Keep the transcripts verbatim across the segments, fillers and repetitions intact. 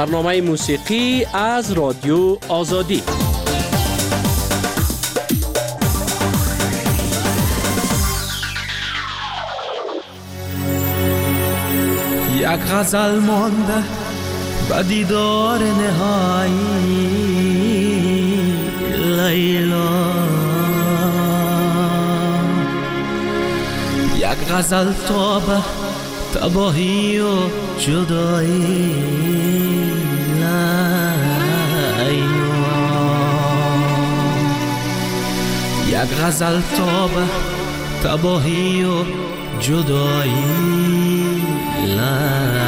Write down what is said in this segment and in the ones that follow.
برنامه موسیقی از رادیو آزادی. یک غزل مانده به دیدار نهایی لیلا، یک غزل تا به تباهی و جدایی لیلا، یک غزل تا به تباهی و جدایی لیلا.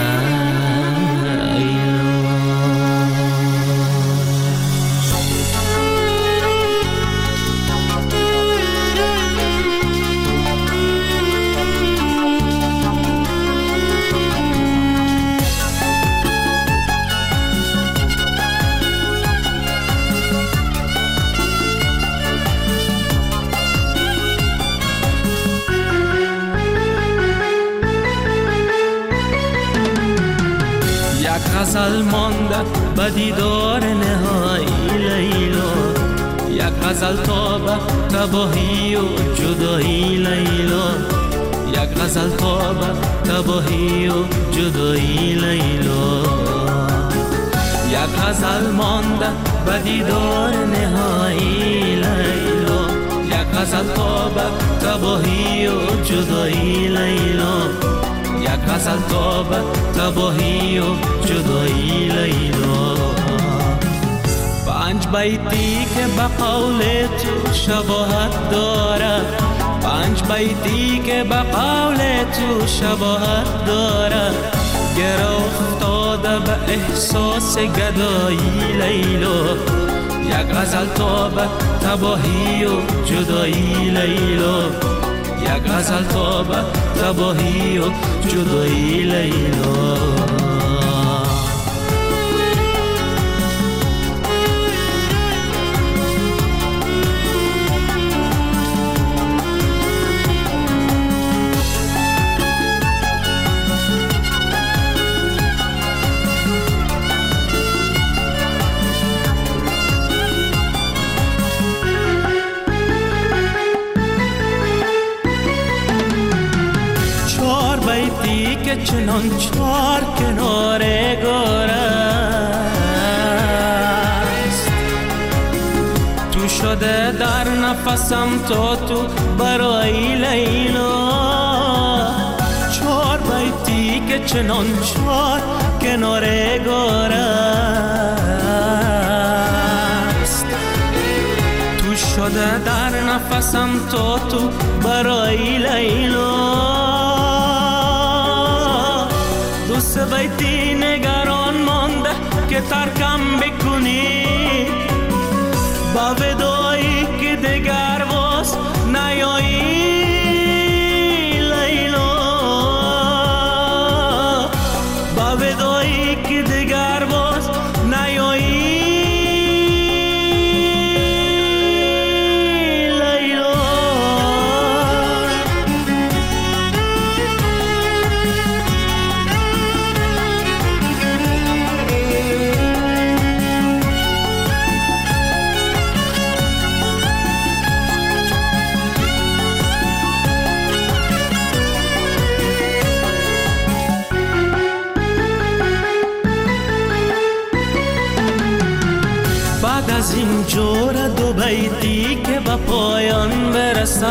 غزل مانده به دیدار نهایی لیلا، یک غزل تا به تباهی و جدایی لیلا، یک غزل تا به تباهی و جدایی لیلا، یک غزل مانده به دیدار نهایی لیلا، یک غزل تا به تباهی و جدایی لیلا، یک غزل تا به تباهی و جدایی لیلا. پنج بیتی که به قول تو شباهت داره، پنج بیتی که به قول تو شباهت داره، گره افتاده به احساس گدایی لیلا، یک غزل تا به تباهی و جدایی لیلا، یک غزل تا به تباهی و جدایی لیلا. که چنان چار کنار گاره است، تو شده در نفسم تا تو برای لیلا، چار بیتی که چنان چار کنار گاره است، تو شده در نفسم تا تو برای لیلا. دوست بیتی نگران مانده که ترکم بکنی، با ودایی که دگر باز نیایی لیلا، با ودایی که دگر باز نیایی از این جور دو بیتی که به پایان برسد،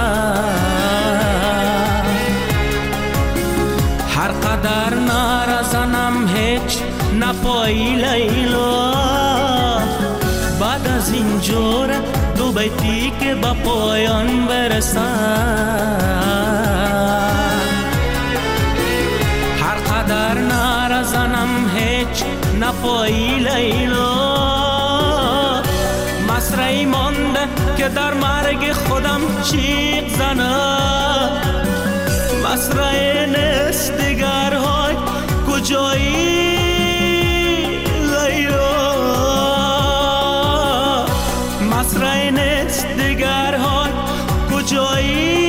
هر قدر نرزنم هیچ نپایی لیلا، بعد از این جور دو بیتی که به پایان برسد، هر قدر نرزنم هیچ نپایی لیلا. مسرعی مانده که در مرگ خودم چیق زنه، مسرعی نیست دیگرهای کجایی لیلا، مسرعی نیست دیگرهای کجایی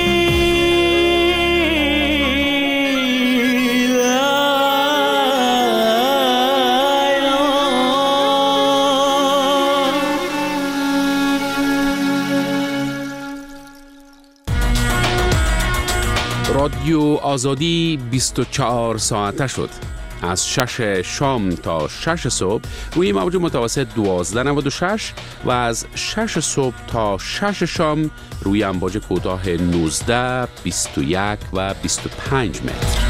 لیلا. رادیو آزادی بیست و چهار ساعته شد. از شش شام تا شش صبح روی موج متوسط دوازده و نود و شش و از شش صبح تا شش شام روی امواج کوتاه نوزده، بیست و یک و بیست و پنج متر.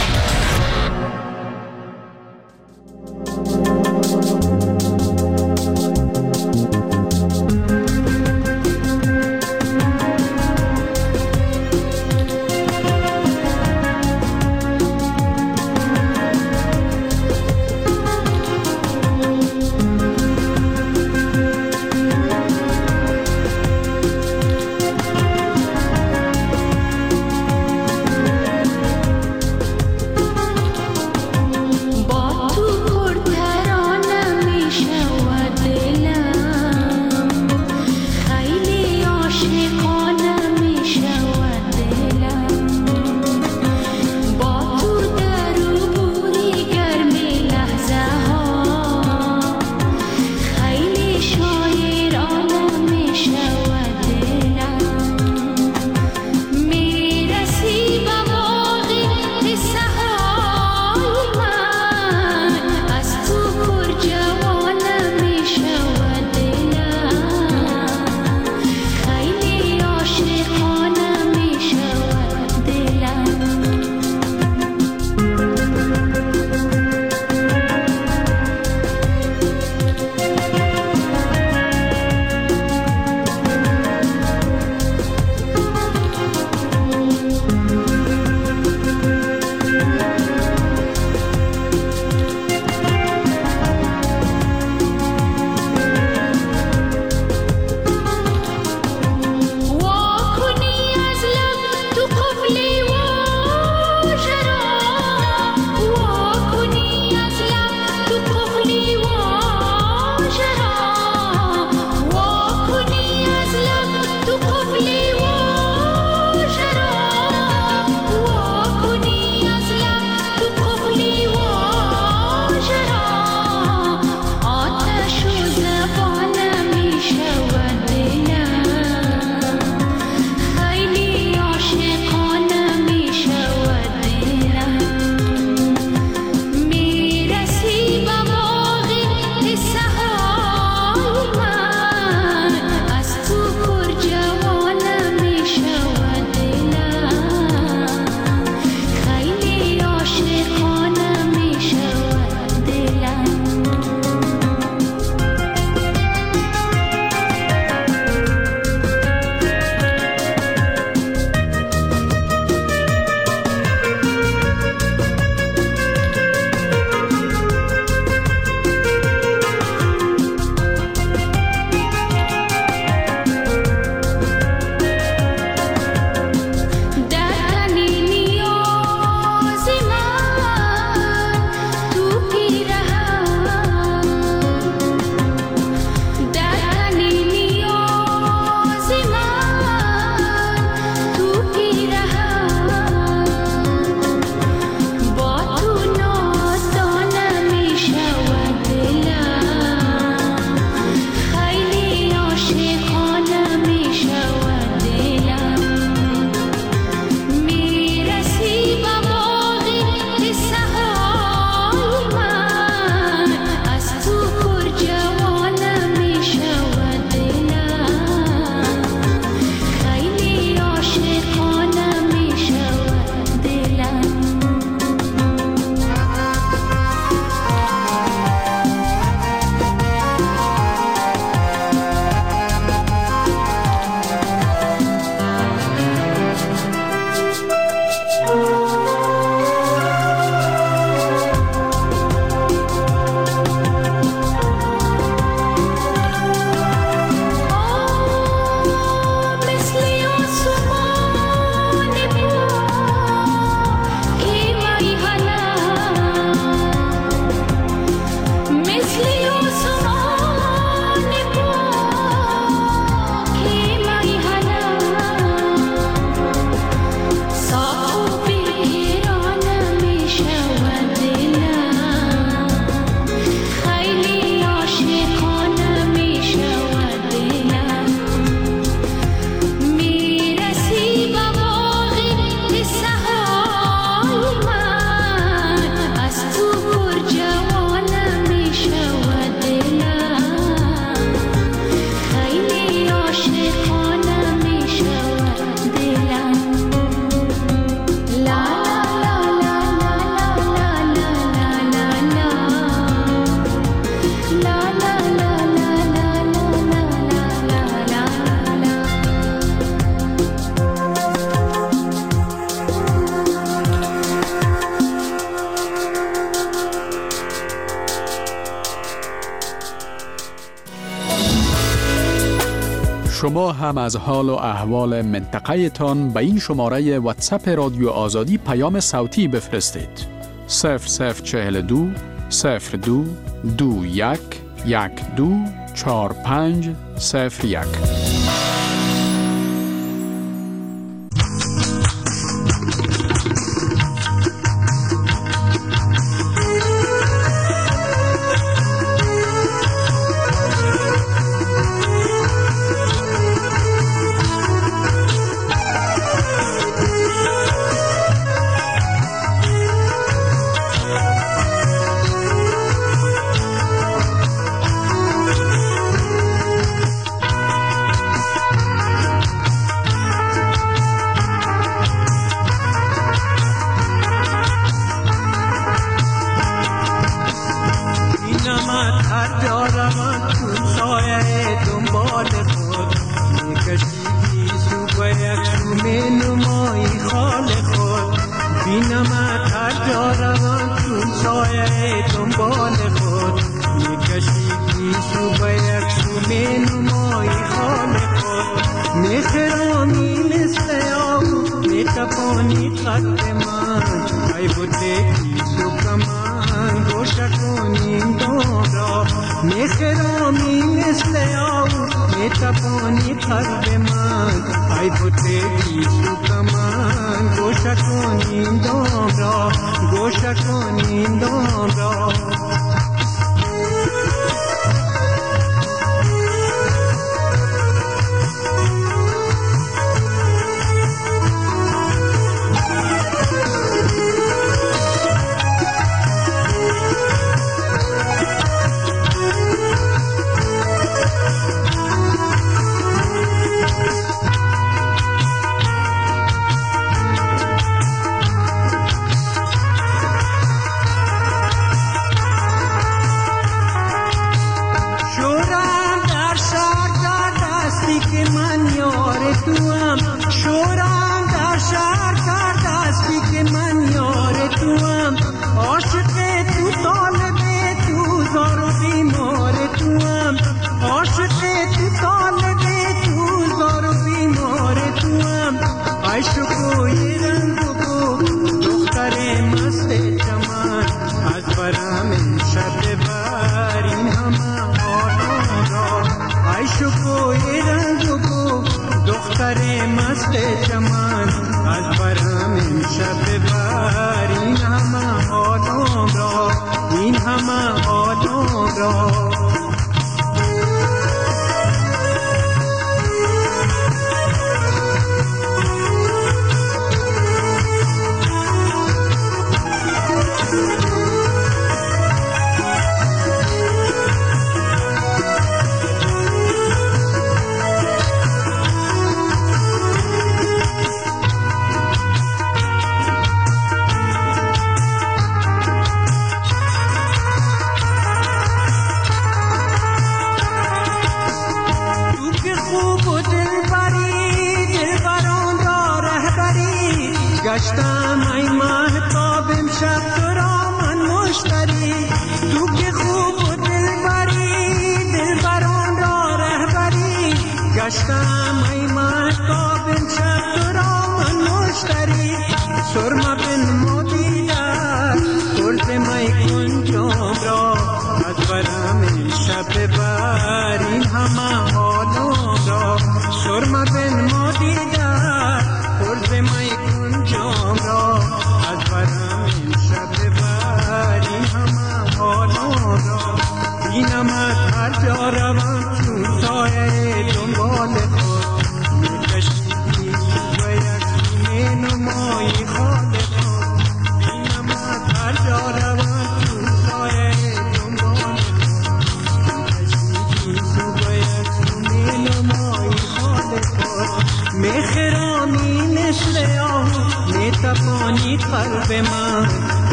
شما هم از حال و احوال منطقه تان به این شماره واتساپ رادیو آزادی پیام صوتی بفرستید. صفر صفر چهل دو صفر دو دو یک یک دو چهار پنج صفر یک.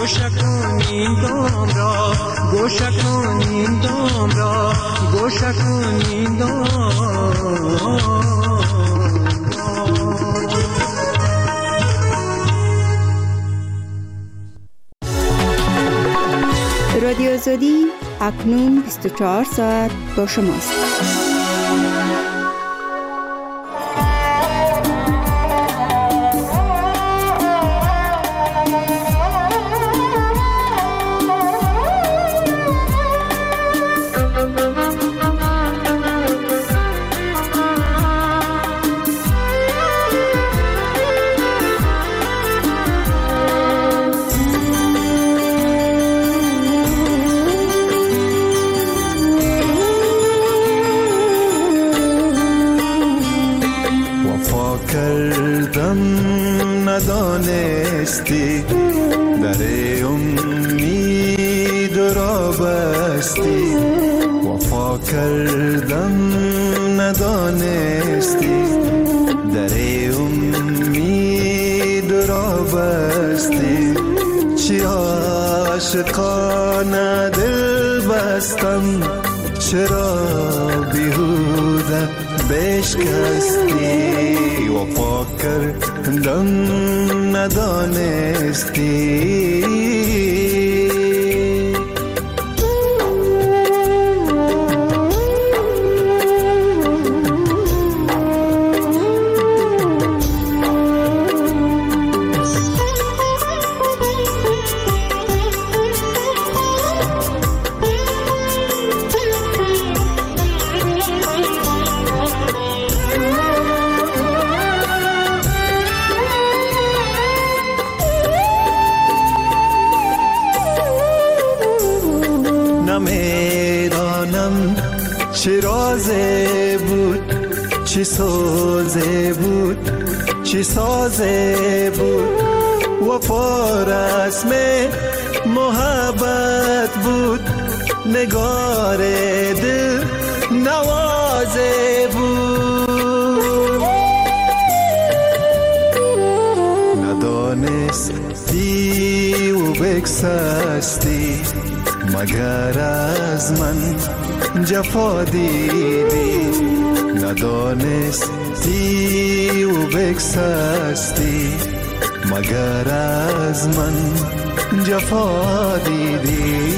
گوشه کن این دام را، گوشه کن این دام را، گوشه کن این دام را. رادیو آزادی اکنون بیست و چهار ساعت با شماست. ندانستی در امید را بستی، وفا کردم ندانستی در امید را بستی. چی عاشقانه دل بستم، چرا بیهوده بشکستی، وفا کردم ندانستی. نمیدانم چه رازه بود، چه سازه بود، چه سازه بود. وفا رسم محبت بود، نگار دل نوازه بود. ندانستی و بگسستی، مگر از من جفا دیدی. ندانستی و بگسستی، مگر از من جفا دیدی.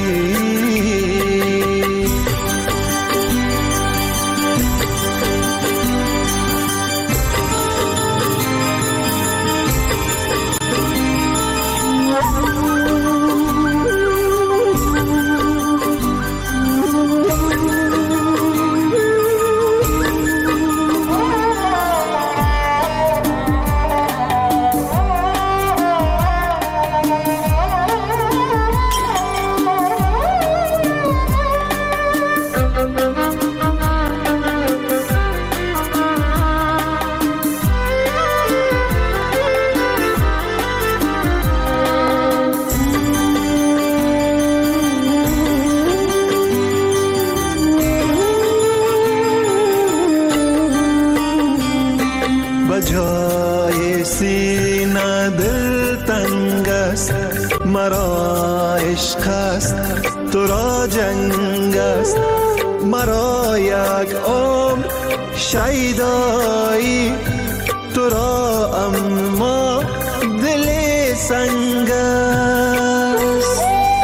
جای سینه دل تنگ است، مرا عشق است تو را جنگ است. مرا یک عمر شیدایی تو را، اما دل سنگ است.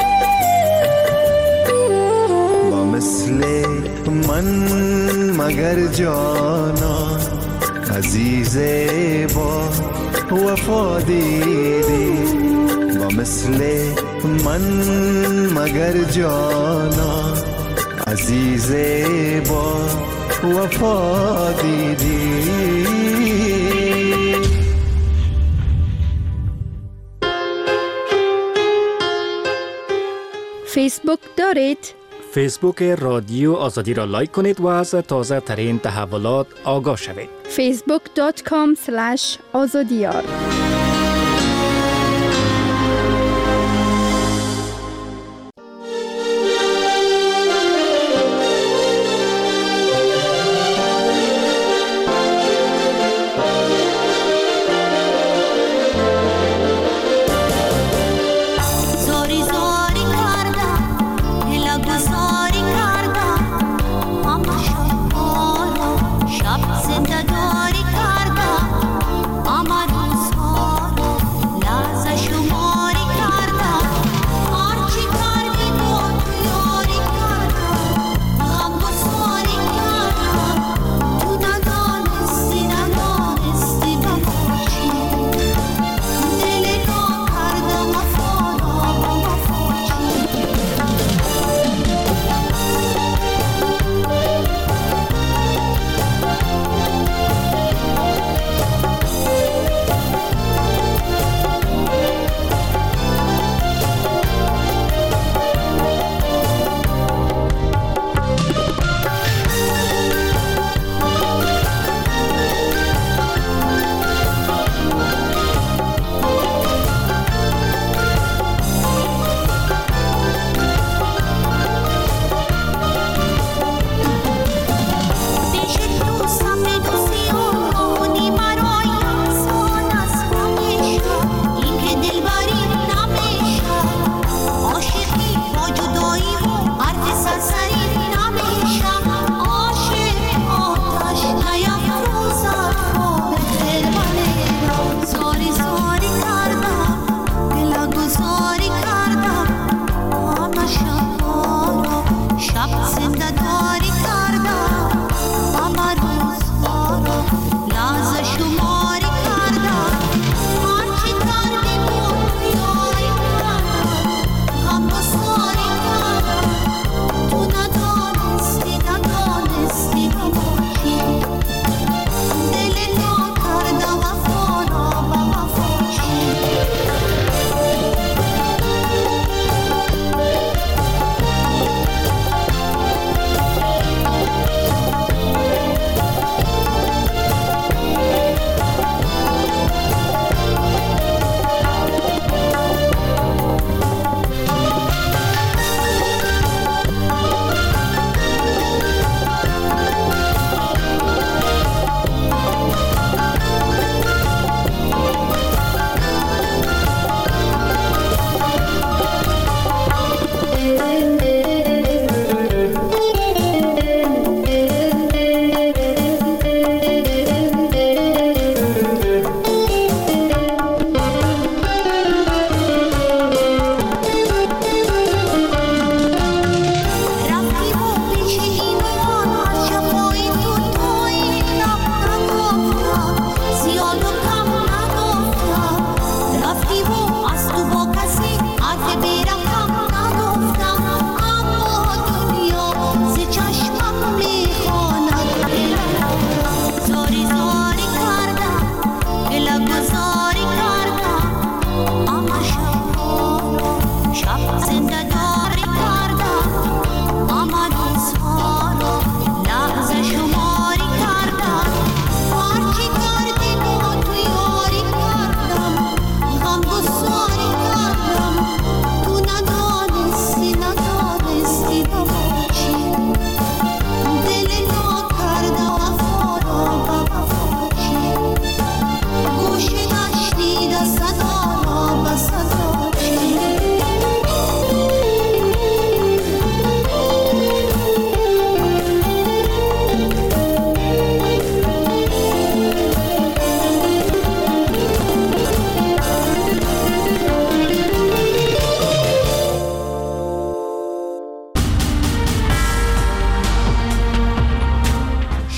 با مثل من مگر جانا عزیز با وفا دیدی. با مثل من مگر جانا عزیز با وفا دیدی. فیسبوک دارید؟ فیسبوک رادیو آزادی را لایک کنید و از تازه ترین تحولات آگاه شوید. فیسبوک دات کام اسلش آزادیار. So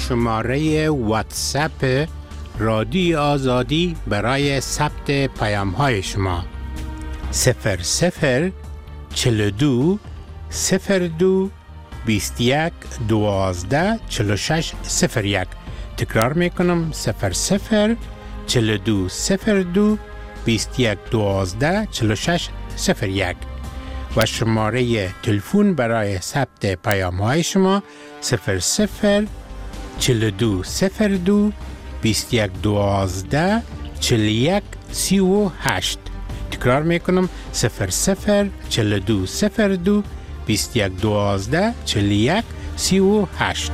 شماره واتساپ رادیو آزادی برای ثبت پیام های شما صفر صفر چل دو صفر دو بیست یک دوازده چل و شش صفر یک. تکرار میکنم صفر صفر چل دو صفر دو بیست یک دوازده چل و شش صفر یک و شماره تلفن برای ثبت پیام های شما صفر صفر چل دو صفر دو بیست یک دوازده چل یک سی و هشت. تکرار میکنم صفر صفر چل دو صفر دو بیست یک دوازده چل یک سی و هشت.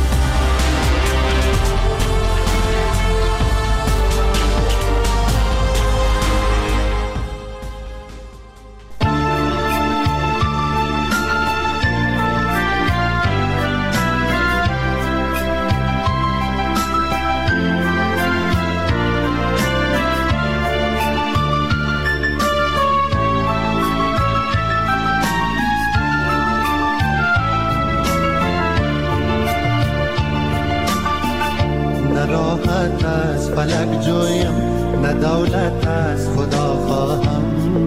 راحت از فلک جویم، نه دولت از خدا خواهم.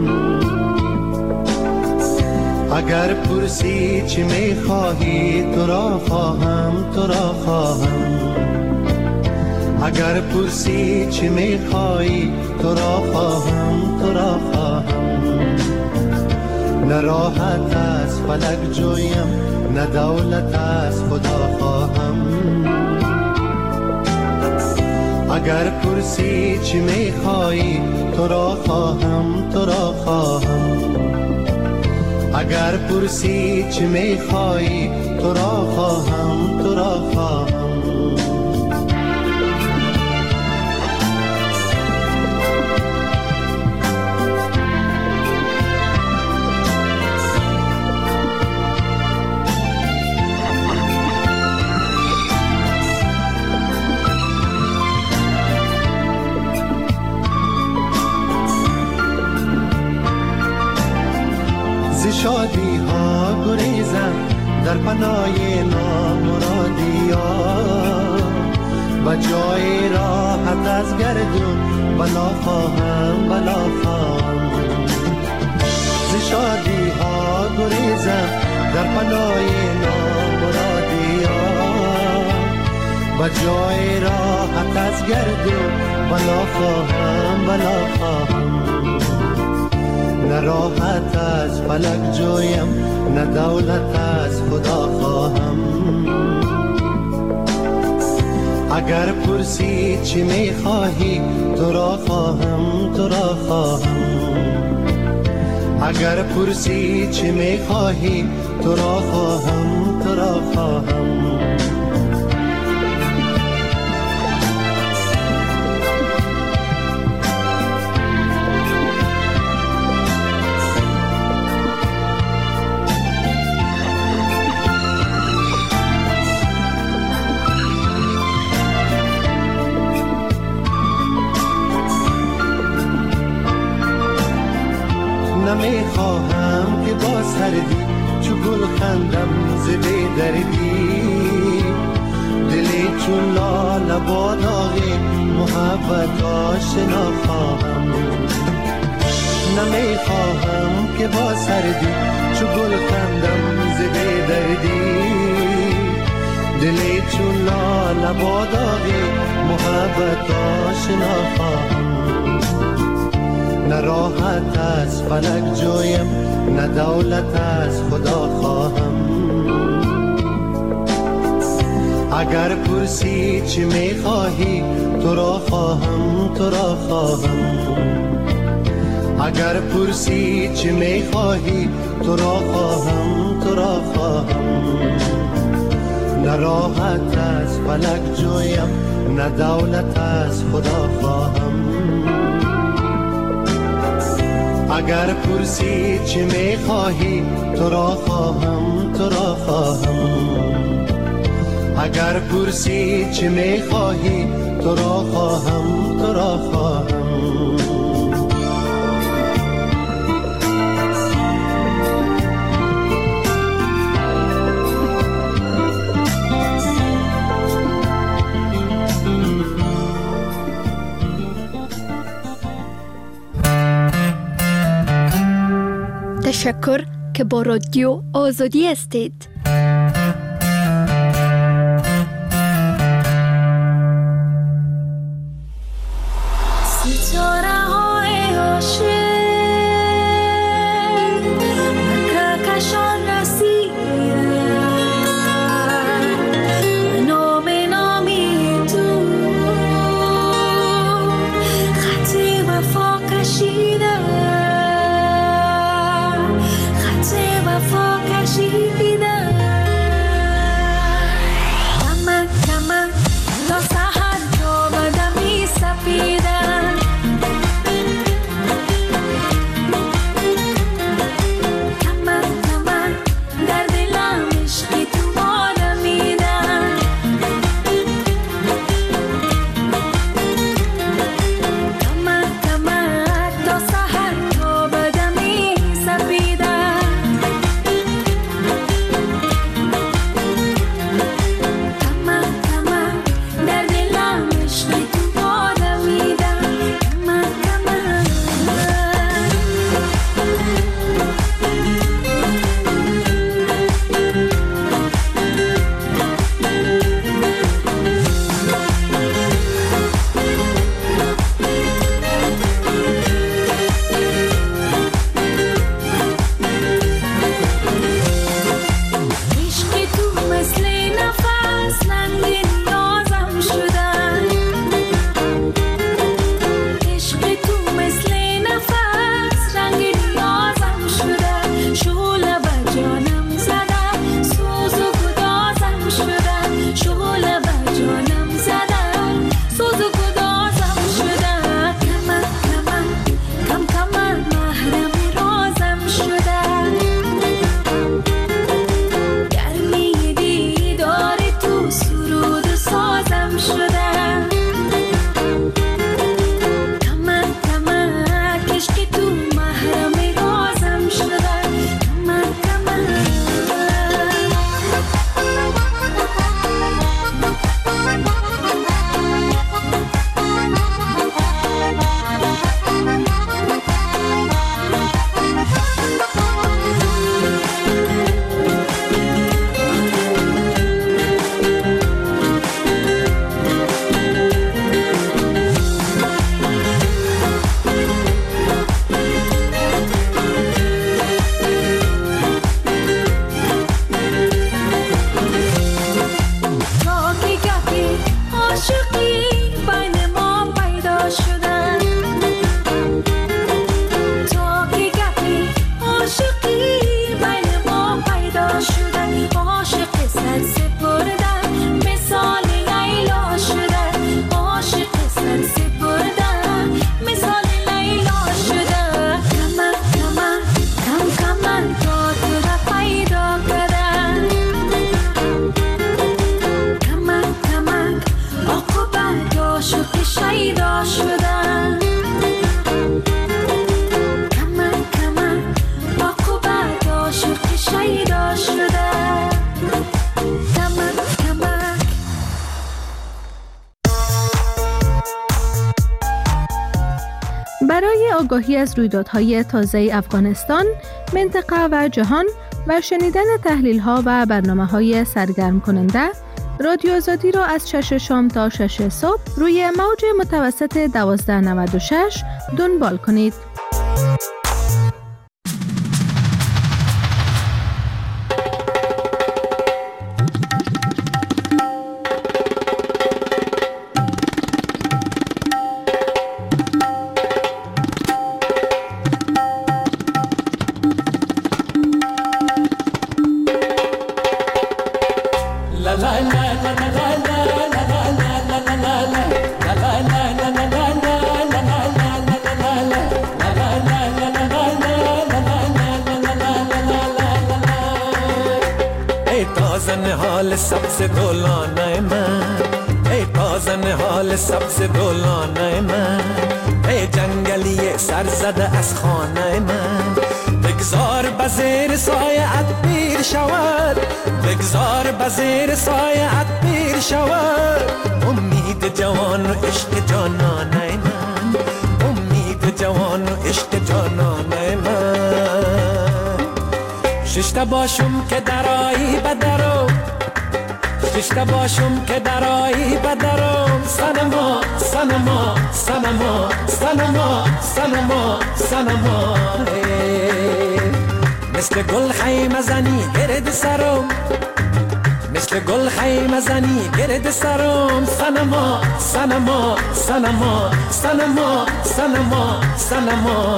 اگر پرسی چی میخواهی تو را خواهم، تو را خواهم. اگر پرسی چی میخواهی تو را خواهم، تو را خواهم. نه راحت از فلک جویم، نه دولت از خدا خواهم. اگر پرسی چی میخواهی تو را خواهم، تو را خواهم. اگر پرسی چی میخواهی تو را خواهم، تو را خواهم. شادی ها گریزم در پناه نامرادی ها، و جای راحت از گردون بلا خواهم، بلا خواهم. ز شادی ها گریزم در پناه نامرادی ها، و جای راحت از گردون بلا خواهم، بلا خواهم. نه راحت از فلک جویم، نه دولت از خدا خواهم. اگر پرسی چی میخواهی تو را خواهم، تو را خواهم. اگر پرسی چی میخواهی تو را خواهم، تو را خواهم. نمیخواهم که با سردی چو گل خندم ز بی دردی، دلی چون لاله با داغ محبت آشنا خواهم. نمیخواهم که با سردی چو گل خندم ز بی دردی، دلی چون لاله با داغ محبت آشنا خواهم. نه راحت از فلک جویم، نه دولت از خدا خواهم. اگر پرسی چی میخواهی تو را خواهم، تو را خواهم. اگر پرسی چی میخواهی تو را خواهم، تو را خواهم. نه راحت از فلک جویم، نه دولت از خدا خواهم. اگر پرسی چی میخواهی تو را خواهم، تو را خواهم. اگر پرسی چی میخواهی تو را خواهم، تو را خواهم. تشکر که با رادیو آزادی هستید. برای آگاهی از رویدادهای تازه افغانستان، منطقه و جهان و شنیدن تحلیل‌ها و برنامه‌های سرگرم کننده، رادیو آزادی را از شش شام تا شش صبح روی موج متوسط دوازده نود و شش دنبال کنید. حال سبز گلانه من، ای تازن حال سبز گلانه من، ای جنگلی سر زده از خانه من، بگذار بزیر سایه ات پیر شود، بگذار بزیر سایه ات پیر شود، امید جوان و عشق جانانه من، امید جوان و عشق جانانه من. ششتا باشم که درایی بدرو ششتا باشم که درایی بدرم سنما سنما سنما سنما سنما سنما مثل گل خیمه زنی گرد سرم مثل گل خیمه زنی گرد سرم سنما سنما سنما سنما سنما سنما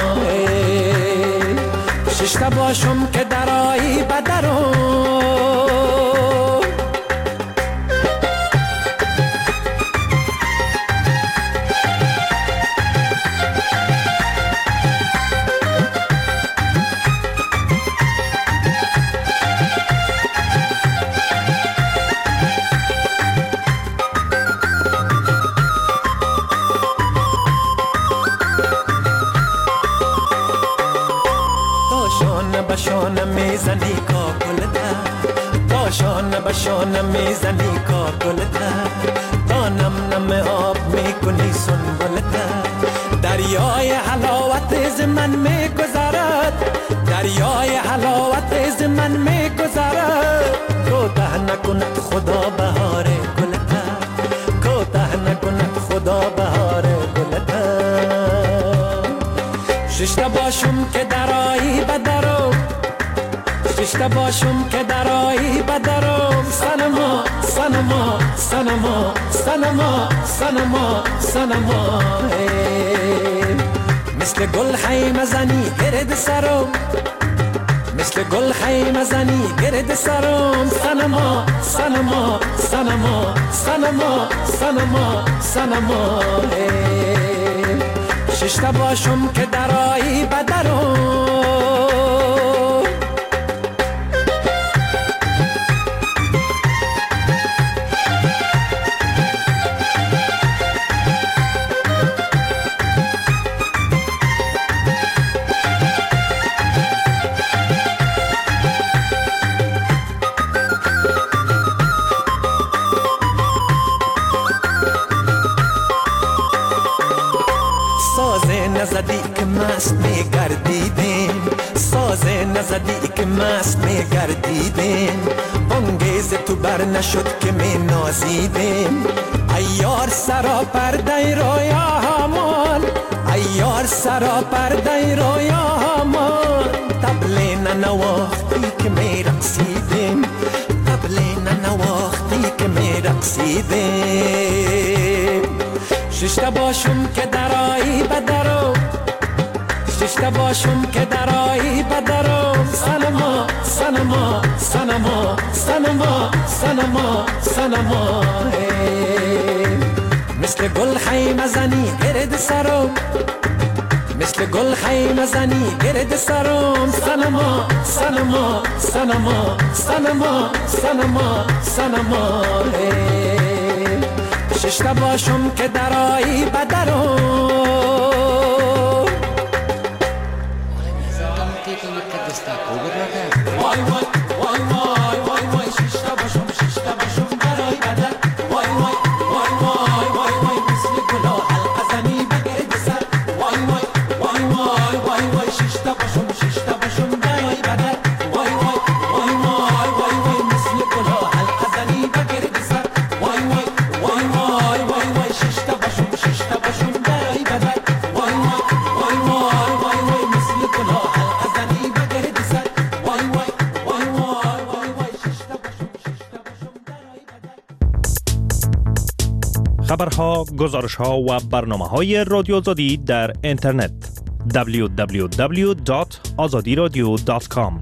ششتا باشم که درایی بدرم میزنی کاکلتا داشان بشان میزنی کاکلتا تا نم نم آب میکنی سنبلتا دریای حلاوت از من میگذرد دریای حلاوت از من میگذرد کوتاه نکند خدا بهار گلتا کوتاه نکند خدا بهار گلتا ششتا باشم که درایی بدرو ششتا باشم که درایی بدرم سنما سنما سنما سنما سنما سنما مثل گل خیمه زنی گرد سرم مثل گل خیمه زنی گرد سرم سنما سنما سنما سنما سنما سنما ششتا باشم که درایی بدرم نزدی که مست میگردیدیم ساز نزدی که مست میگردیدیم انگیز تو بر نشد که می نازیدیم ایار سرا پرده رویا همان ایار سرا پرده رویا همان تبلی ننواختی که می رقصیدیم تبلی ننواختی که می رقصیدیم ششتا باشم که درایی بدرو ششتا باشم که درایی بدرم سنما سنما سنما سنما سنما سنما مثل گل خیمه زنی گرد سرم مثل گل خیمه زنی گرد سرم سنما سنما سنما سنما سنما سنما ششتا باشم که درایی بدرم وای وای وای وای وای وای ششتا باشم ششتا باشم درایی بدر وای وای وای وای وای وای مثل گلا حلقه زنی بگرد سر وای وای وای وای وای وای ششتا باشم ششتا باشم درایی بدر وای وای وای وای وای وای مثل گلا حلقه زنی بگرد سر وای وای وای وای وای وای ششتا باشم ششتا باشم درایی بدر وای وای وای وای وای وای مثل گلا حلقه زنی بگرد سر وای وای وای وای وای وای ششتا باشم ششتا باشم درایی بدر. خبرها، گزارش‌ها و برنامه‌های رادیو آزادی در اینترنت دبلیو دبلیو دبلیو دات آزادی رادیو دات کام.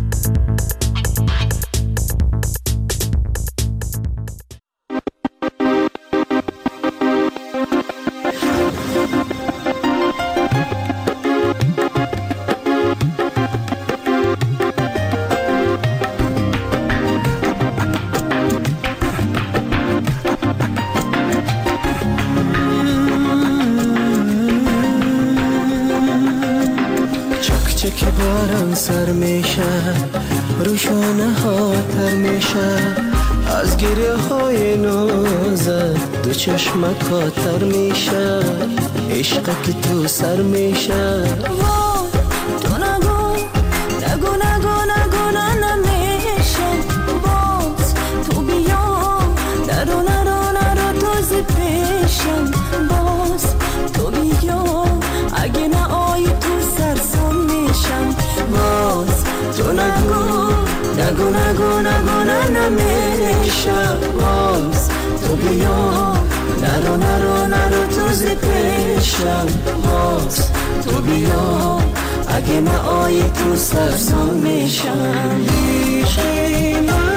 که باران سر میشه روشانه ها تر میشه از گریه های نازت دو چشمت خاطر میشه عشق که تو سر میشه تو نگو نگو نگو نگو نگو میشم باز تو بیا نرو نرو نرو تو ز پیشم باز تو بیا اگه نه آیی تو سرسان میشم عشقی من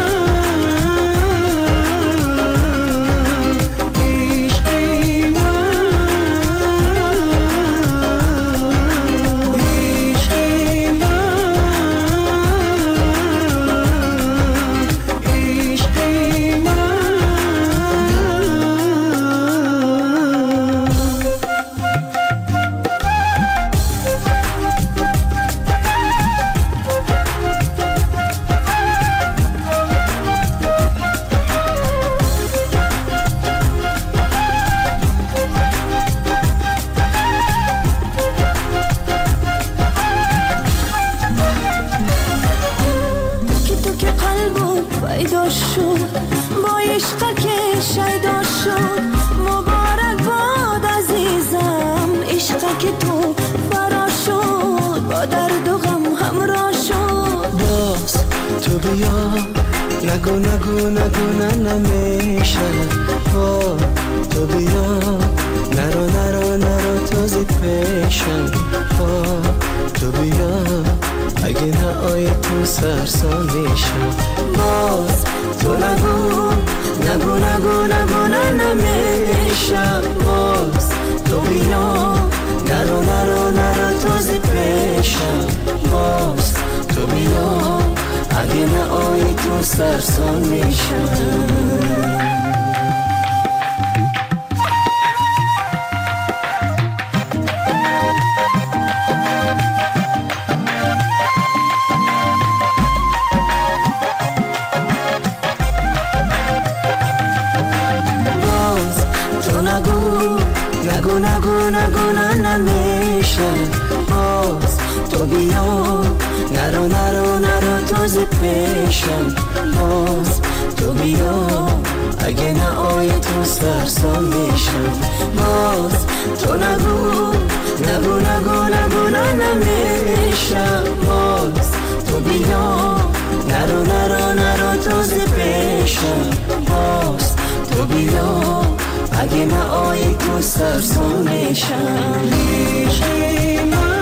نگو نگو نگو نه نمیشه با تو بیا نرو نرو نرو تو زی پیشم با تو بیا اگه نه آیه تو سرسان میشم باز تو نگو نگو نگو نگو نه نمیشه باز تو بیا نرو نرو نرو تو زی پیشم باز تو بیا اگه نه آیی تو سرسان میشم باز تو نگو نگو نگو نگو نه نمیشه باز تو بیا نرو نرو نرو تو ز پیشم باز تو بیا اگه نه آیی تو سرسان میشم باز تو نگو نگو نگو نگو نه نمیشم باز تو بیا نرو نرو نرو تو ز پیشم باز تو بیا اگه نه آیی تو سرسان میشم عشقی من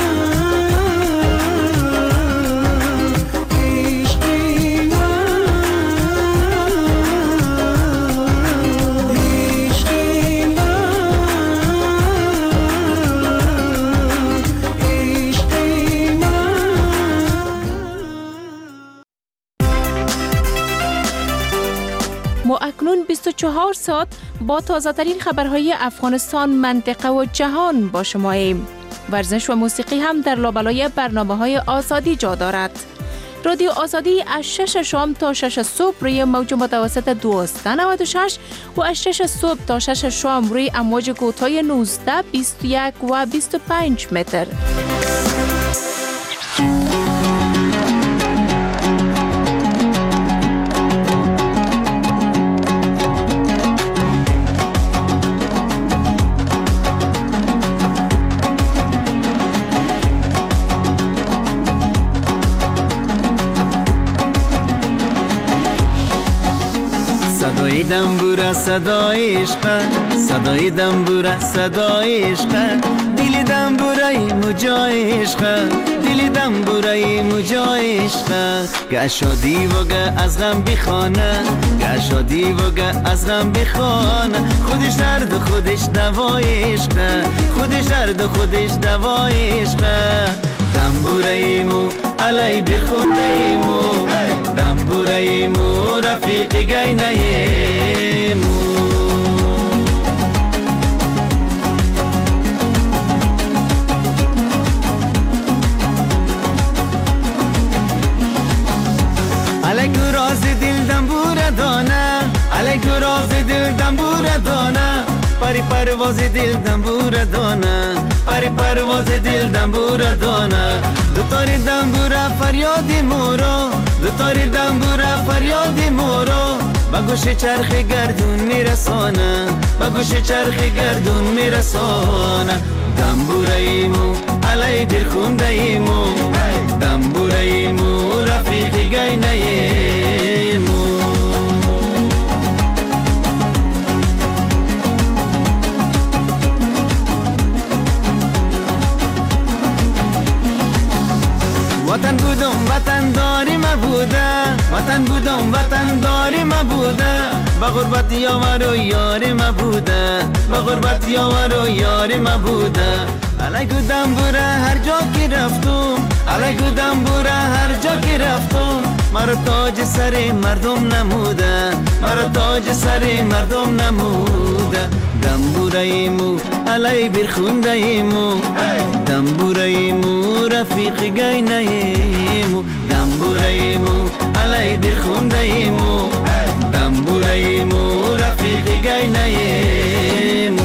ما اکنون بیست و چهار ساعت با تازه ترین خبرهای افغانستان، منطقه و جهان با شماییم. ورزش و موسیقی هم در لابلای برنامه‌های آزادی جا دارد. رادیو آزادی از شش شام تا شش صبح روی موج متوسط دویست و نود و شش و از شش صبح تا شش شام روی امواج کوتاه نوزده، بیست و یک و بیست و پنج متر. صدای دنبوره صدای عشق، صدای دنبوره صدای عشق، دل دنبوره مجای عشق، دل دنبوره مجای عشق. گشادی و گه از غم بخانه، گشادی و گه از غم بخانه، خودش درد خودش دوای عشق، خودش درد خودش دوای عشق. دنبوره مو علی بخونه مو، دنبوره مو رفیق گینه مو. علی راز دل دنبوره دانه، علی راز دل دنبوره دانه، پری پرواز دل دنبوره دانه، پری پرواز دل دنبوره دانه. دو تاری دنبوره فریاد مورا، دو تاری دنبوره فریاد مورا، با گوش چرخ گردون میرسانه، با گوش چرخ گردون میرسانه. دنبوره ایمو علی دل خونده ایمو، دنبوره ایمو رفیق گینه ایمو. من بودم وطن دار ما بوده با غربت یاور و یار ما بوده با غربت یاور و یار ما بوده علیکو دنبوره هر جا که رفتم علیکو دنبوره هر جا که رفتم مرا تاج سر مردم نموده مرا تاج سر مردم نموده دنبوره مو علی برخونده مو دنبوره مو رفیق گینه مو دنبوره مو علی برخونده مو دنبوره مو رفیق گینه مو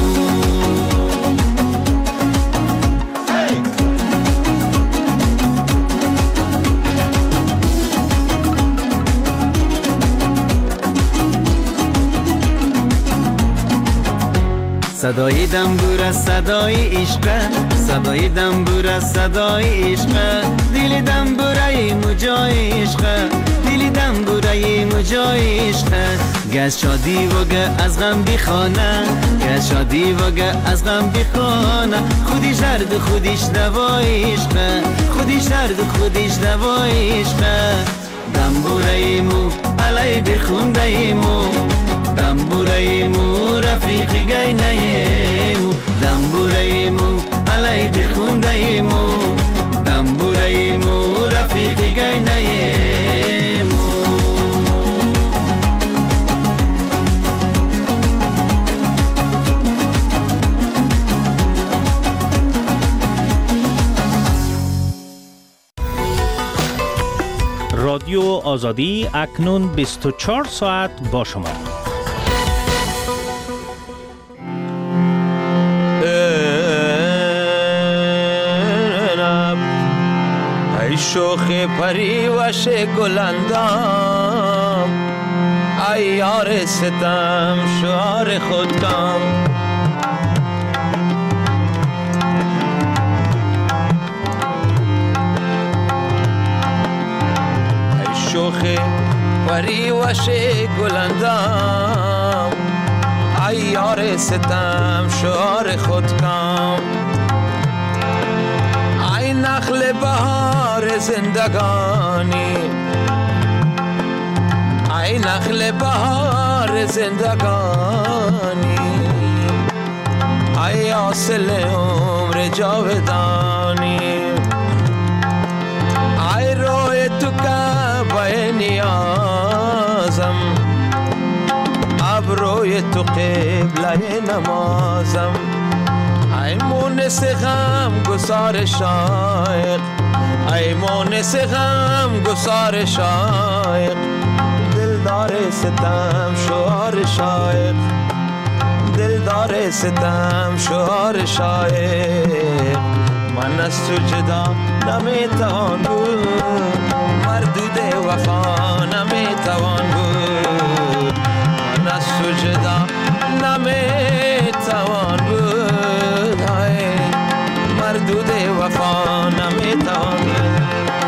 صدای دنبور صدای عشق صدای دنبور صدای عشق دل دنبوره مجای عشق دل دنبوره مجای عشق گز شادی و گه از غم بخانه گز شادی و گه از غم بخانه خودش درد خودش دوای عشق خودش درد خودش دوای عشق دنبوره مو علی بخونده مو دنبوره مو رفیق گینه مو دنبوره مو علی بخونده مو دنبوره مو رفیق گینه مو رادیو آزادی اکنون بیست و چهار ساعت با شما. ای شوخ پری وش گلندام ای یار ستم شعار خودم ای شوخ پری وش گلندام ای یار ستم شعار خودم ای نخل بهار زندگانی ای نخل بهار زندگانی ای حاصل عمر جاودانی ای روی تو کعبه نیازم ابروی تو قبله نمازم ای مونس غم گسار شایق ای مونس غم گسار شایق دلدار ستم شعار شایق دلدار ستم شعار شایق من از تو جدا نمیتوان بود مردود وفا نمیتوان بود من از تو جدا نمیتوان بود مردود وفا نمیتوان بود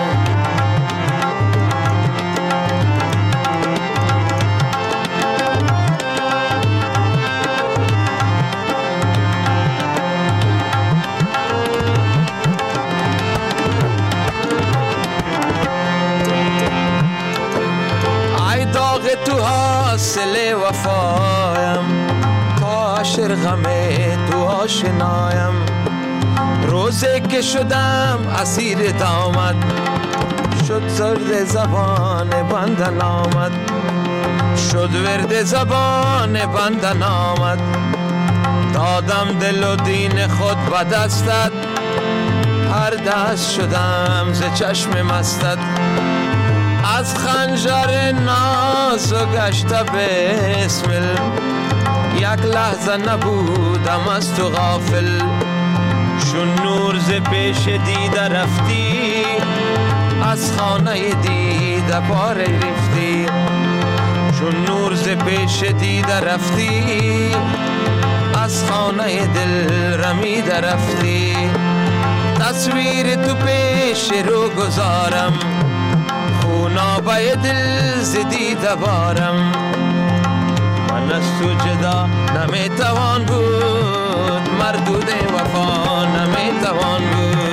تو حاصل وفایم تا عشر غم تو آشنایم روزی که شدم اسیر دامت شد زرد زبان بندن آمد شد ورد زبان بندن آمد دادم دل و دین خود به دستت هر دست شدم ز چشم مستت از خنجر ناز و گشته بسمل یک لحظه نبودم از تو غافل چون نور ز پیش دیده رفتی از خانه دیده پاره رفتی چون نور ز پیش دیده رفتی از خانه دل رمیده رفتی تصویر تو پیش رو گذارم نابای دل زدی دبارم من از تو جدا نمیتوان بود مردود وفا نمیتوان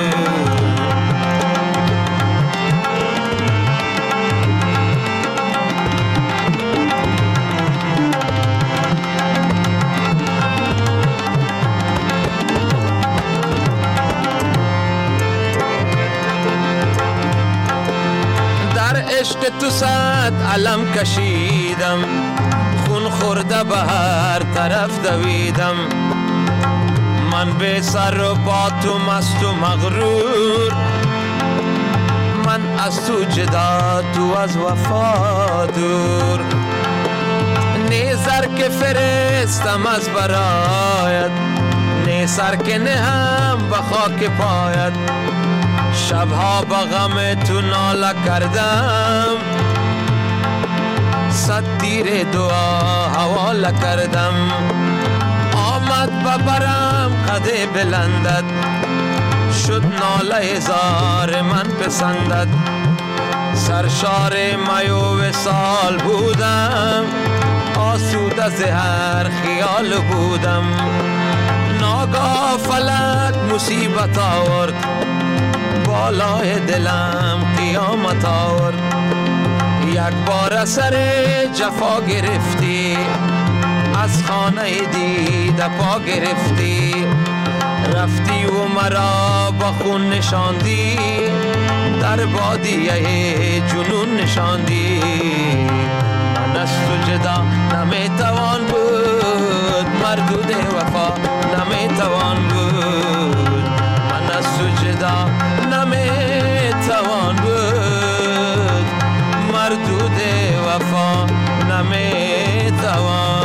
بود علم کشیدم، خون خورده به هر طرف دویدم. من به سر و با تو مست و مغرور، من از تو جدا، تو از وفا دور. نیزر که فرستم از برایت، نیسر که نهم به خاک پایت. شبها با غم تو ناله کردم، صد تیر دعا حواله کردم. آمد ببرم قده بلندد، شد ناله هزار من پسندد. سرشار میو سال بودم، آسوده ز هر خیال بودم. ناگاه فلک مصیبت آورد، بالای دلم قیامت آورد. یک بار سر جفا گرفتی، از خانه دیده پا گرفتی. رفتی و مرا با خون نشاندی، در بادیه جنون نشاندی. من از تو جدا نمیتوان بود، مردود وفا نمیتوان بود. من از تو جدا نمیتوان بود، مردود وفا نمیتوان.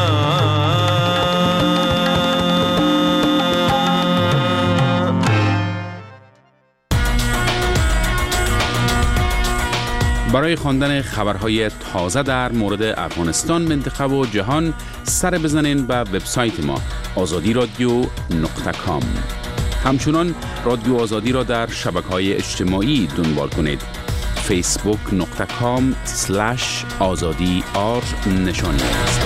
برای خواندن خبرهای تازه در مورد افغانستان، منطقه و جهان سر بزنین به وبسایت ما آزادی رادیو نقطه کام. همچنان رادیو آزادی را در شبکه‌های اجتماعی دنبال کنید. فیسبوک نقطه کام سلش آزادی آر نشانی است.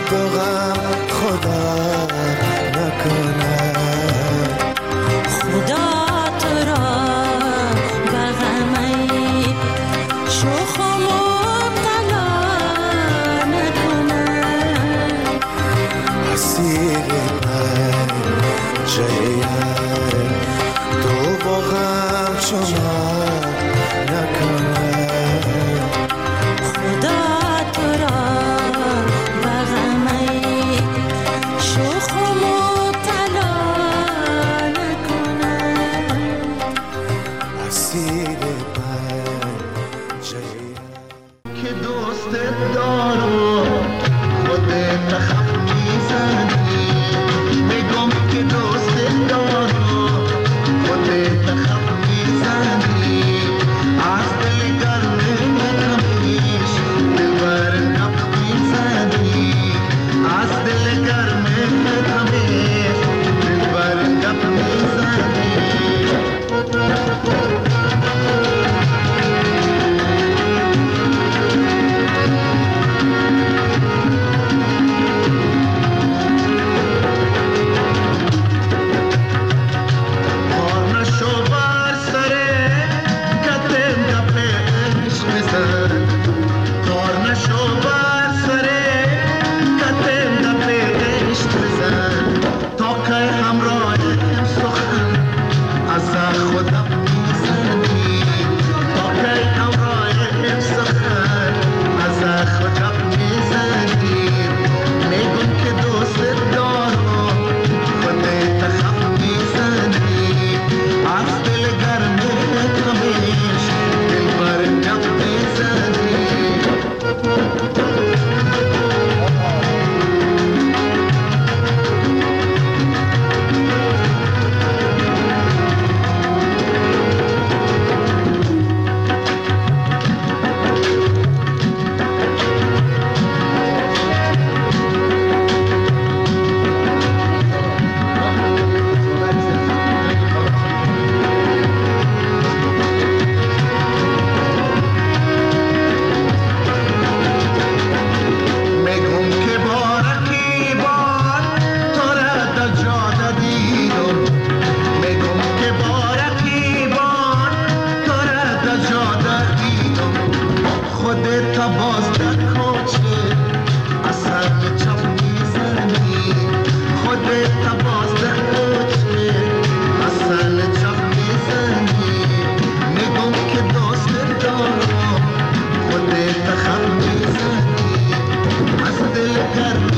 تو غم خدا نکنه. خدا تو را به غمی شوخ و مبتلا نکنه. اسیر پنجه تو با غم شما نکنه. خدا تو را به غمی شوخ و مبتلا نکنه. اسیر پنجه که دوستت دارم خودت خف میزنی. میگم که دوستت دارم خودت خف میزنی. از دل گرم تمیش دلبر گپ میزنی. از دل گرم تمیش دلبر گپ میزنی. Got